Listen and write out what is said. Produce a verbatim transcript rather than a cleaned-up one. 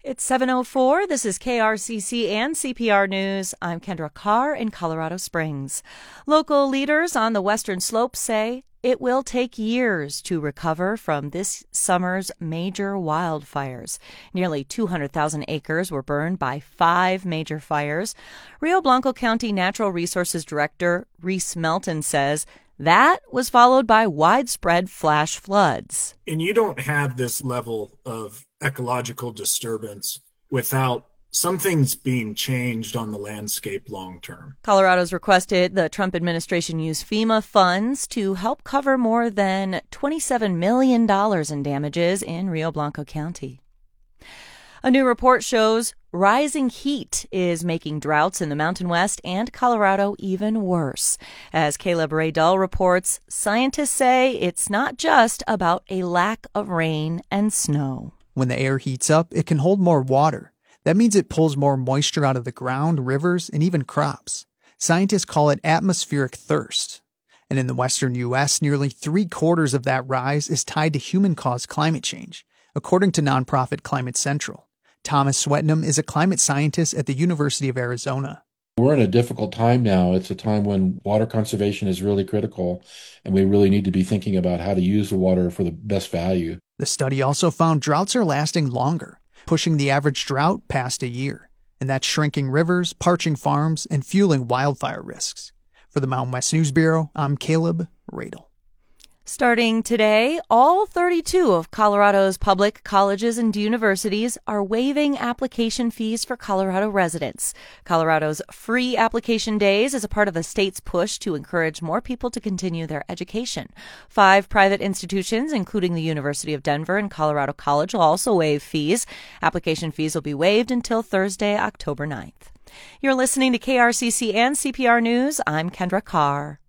It's seven oh four. This is K R C C and C P R News. I'm Kendra Carr in Colorado Springs. Local leaders on the western slopes say it will take years to recover from this summer's major wildfires. Nearly two hundred thousand acres were burned by five major fires. Rio Blanco County Natural Resources Director Reese Melton says that was followed by widespread flash floods. And you don't have this level of ecological disturbance without some things being changed on the landscape long term. Colorado's requested the Trump administration use FEMA funds to help cover more than twenty-seven million dollars in damages in Rio Blanco County. A new report shows rising heat is making droughts in the Mountain West and Colorado even worse. As Caleb Raydell reports, scientists say it's not just about a lack of rain and snow. When the air heats up, it can hold more water. That means it pulls more moisture out of the ground, rivers, and even crops. Scientists call it atmospheric thirst. And in the western U S, nearly three quarters of that rise is tied to human-caused climate change, according to nonprofit Climate Central. Thomas Swetnam is a climate scientist at the University of Arizona. We're in a difficult time now. It's a time when water conservation is really critical, and we really need to be thinking about how to use the water for the best value. The study also found droughts are lasting longer, pushing the average drought past a year, and that's shrinking rivers, parching farms, and fueling wildfire risks. For the Mountain West News Bureau, I'm Caleb Raydell. Starting today, all thirty-two of Colorado's public colleges and universities are waiving application fees for Colorado residents. Colorado's free application days is a part of the state's push to encourage more people to continue their education. Five private institutions, including the University of Denver and Colorado College, will also waive fees. Application fees will be waived until Thursday, October ninth. You're listening to K R C C and C P R News. I'm Kendra Carr.